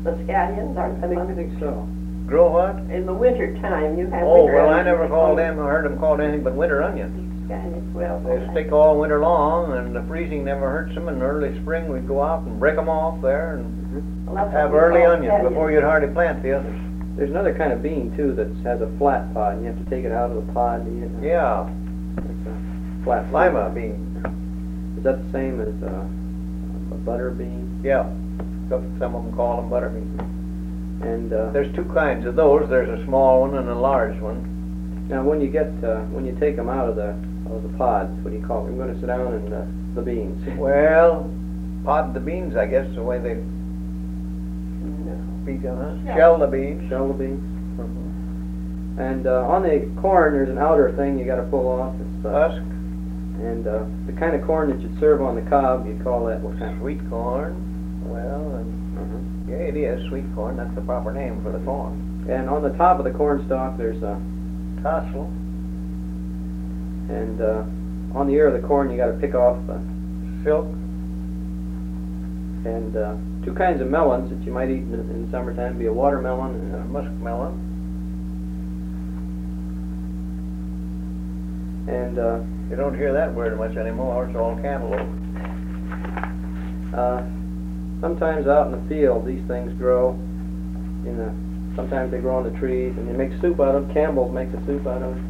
the scallions aren't I they? think so. Grow what? In the winter time, you have. Oh, winter well, I onions. never called them, or heard them called anything but winter onions. Scallions, well. They stick all winter long, and the freezing never hurts them. In the early spring, we'd go out and break them off there and Well, that's have what we early call onions scallions. before you'd hardly plant the others. There's another kind of bean too that has a flat pod, and you have to take it out of the pod to eat it. Yeah, It's a flat lima bean. Is that the same as a butter bean? Yeah, some of them call them butter beans. And There's two kinds of those. There's a small one and a large one. now, when you take them out of the pods, what do you call it? I'm going to sit down and the beans. Well, pod the beans, I guess, the way they No. speak of it. Yeah. Shell the beans. Shell the beans. Mhm. And on the corn, there's an outer thing you got to pull off. It's, Husk, and the kind of corn that you'd serve on the cob, you'd call that what kind? sweet corn. Well, and yeah, it is sweet corn. That's the proper name for the corn. And on the top of the corn stalk, there's a Tassel, and on the ear of the corn, you got to pick off silk, and two kinds of melons that you might eat in the summertime. Be a watermelon and and muskmelon. and You don't hear that word much anymore. It's all cantaloupe. sometimes out in the field, these things grow in the. Sometimes they grow on the trees, and you make soup out of them. Campbell's makes a soup out of it.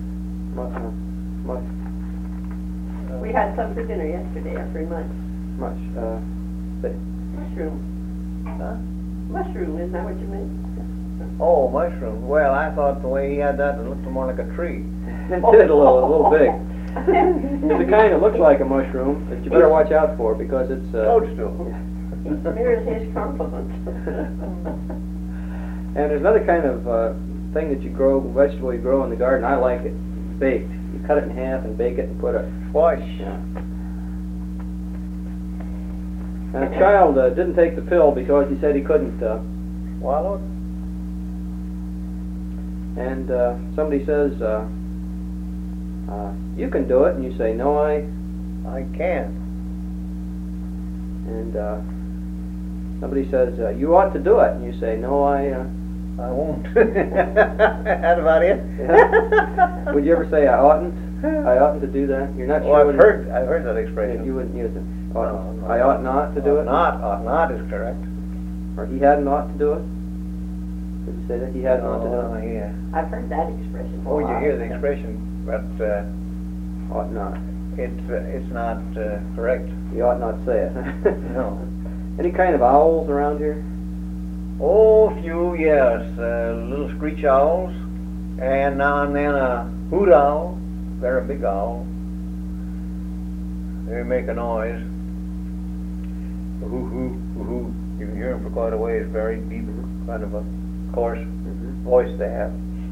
We had some for dinner yesterday after lunch. Mushroom. Huh? Mushroom, isn't that what you meant? Oh, mushrooms. Well, I thought the way he had that, it looked more like a tree. It did a little big. It's the kind that looks like a mushroom that you better watch out for because it's. Toadstool. He smears his compliments. And there's another kind of thing that you grow, vegetable you grow in the garden. I like it baked. You cut it in half and bake it and put a. Squash. Yeah. And a child didn't take the pill because he said he couldn't. Swallow it. And somebody says, "You can do it," and you say, "No, I." Can. And somebody says, "You ought to do it," and you say, "No, I." I won't. That's about it. Yeah. Would you ever say, "I oughtn't"? I oughtn't to do that. You're not Oh, sure. I've when heard that expression. You wouldn't use it. No, no. I ought not to do it. Ought not is correct. Or he hadn't ought to do it. Did you say that he hadn't ought to do it? Yeah. I've heard that expression. Oh, you hear the expression, but Ought not. it's not correct. You ought not say it. No. Any kind of owls around here? Oh, few, yes. Little screech owls, and now and then a hoot owl. They're a big owl. They make a noise. Hoo hoo hoo hoo. You can hear them for quite a ways. Very deep, kind of a coarse voice they have.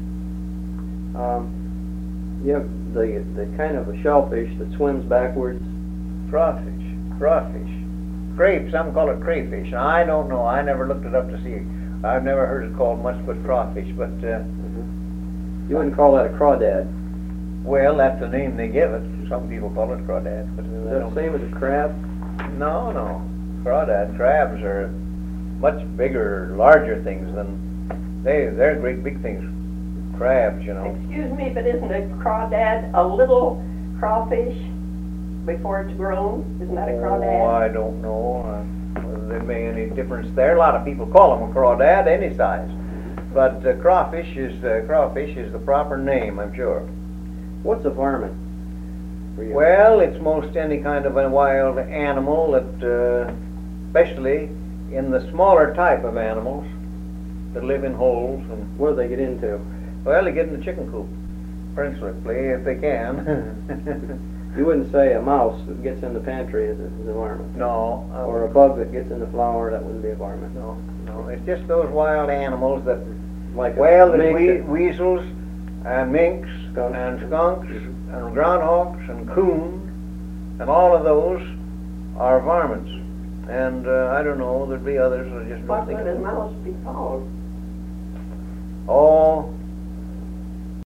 You have the kind of a shellfish that swims backwards. Crawfish. Cray, some call it crayfish. Now, I don't know. I never looked it up to see. I've never heard it called much but crawfish. But You wouldn't call that a crawdad. well, that's the name they give it. Some people call it crawdad. But Is that the same as a crab? No. Crawdad crabs are much bigger, larger things than they're great big things. Crabs, you know. Excuse me, but isn't a crawdad a little crawfish before it's grown? Isn't that a Oh, crawdad? I don't know whether there may any difference there. A lot of people call them a crawdad, any size. But crawfish is the proper name, I'm sure. What's a varmint? for you? Well, it's most any kind of a wild animal that, especially in the smaller type of animals that live in holes and, What do they get into? well, they get in the chicken coop, principally, if they can. You wouldn't say a mouse that gets in the pantry is a varmint. No. Or a bug that gets in the flour, that wouldn't be a varmint. No. It's just those wild animals that, Like well, a the mink weasels and minks Skunks. and skunks and groundhogs and coons and all of those are varmints. And I don't know, there'd be others. I just don't What think. would a mouse be called? Oh,